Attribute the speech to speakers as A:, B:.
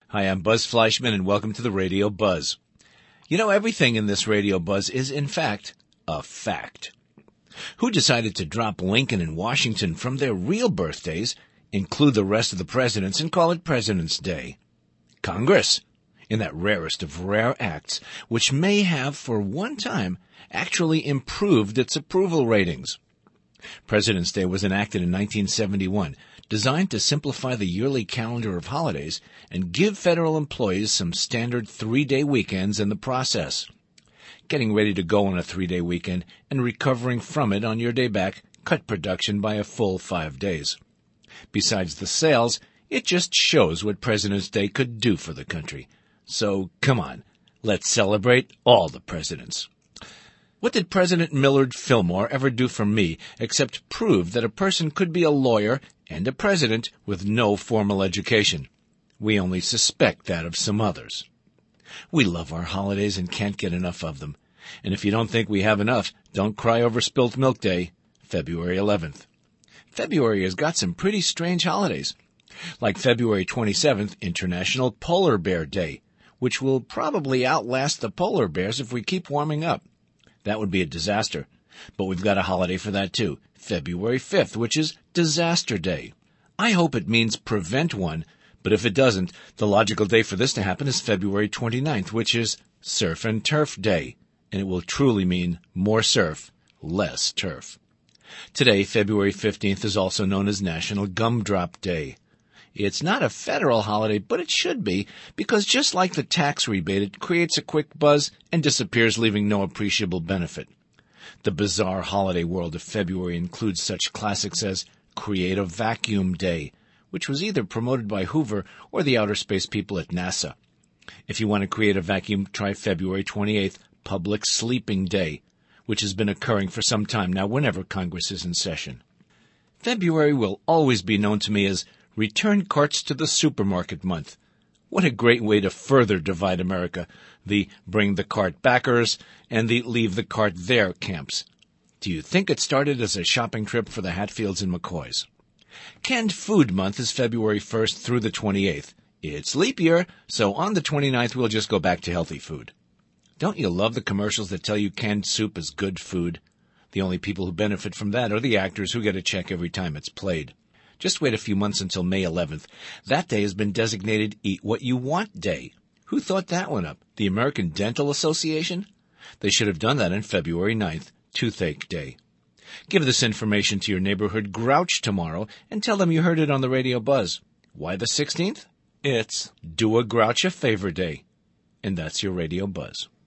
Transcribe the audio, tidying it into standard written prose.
A: Hi, I'm Buzz Fleischman, and welcome to the Radio Buzz. You know, everything in this Radio Buzz is, in fact, a fact. Who decided to drop Lincoln and Washington from their real birthdays, include the rest of the presidents, and call it President's Day? Congress, in that rarest of rare acts, which may have, for one time, actually improved its approval ratings. President's Day was enacted in 1971, designed to simplify the yearly calendar of holidays and give federal employees some standard 3-day weekends in the process. Getting ready to go on a 3-day weekend and recovering from it on your day back cut production by a full 5 days. Besides the sales, it just shows what President's Day could do for the country. So, come on, let's celebrate all the presidents. What did President Millard Fillmore ever do for me except prove that a person could be a lawyer and a president with no formal education? We only suspect that of some others. We love our holidays and can't get enough of them. And if you don't think we have enough, don't cry over Spilt Milk Day, February 11th. February has got some pretty strange holidays, like February 27th, International Polar Bear Day, which will probably outlast the polar bears if we keep warming up. That would be a disaster. But we've got a holiday for that too, February 5th, which is Disaster Day. I hope it means prevent one, but if it doesn't, the logical day for this to happen is February 29th, which is Surf and Turf Day, and it will truly mean more surf, less turf. Today, February 15th, is also known as National Gumdrop Day. It's not a federal holiday, but it should be, because just like the tax rebate, it creates a quick buzz and disappears, leaving no appreciable benefit. The bizarre holiday world of February includes such classics as Creative Vacuum Day, which was either promoted by Hoover or the outer space people at NASA. If you want to create a vacuum, try February 28th, Public Sleeping Day, which has been occurring for some time now whenever Congress is in session. February will always be known to me as Return Carts to the Supermarket Month. What a great way to further divide America, the Bring the Cart Backers and the Leave the Cart There camps. Do you think it started as a shopping trip for the Hatfields and McCoys? Canned Food Month is February 1st through the 28th. It's leap year, so on the 29th we'll just go back to healthy food. Don't you love the commercials that tell you canned soup is good food? The only people who benefit from that are the actors who get a check every time it's played. Just wait a few months until May 11th. That day has been designated Eat What You Want Day. Who thought that one up? The American Dental Association? They should have done that on February 9th, Toothache Day. Give this information to your neighborhood grouch tomorrow and tell them you heard it on the Radio Buzz. Why the 16th? It's Do a Grouch a Favor Day. And that's your Radio Buzz.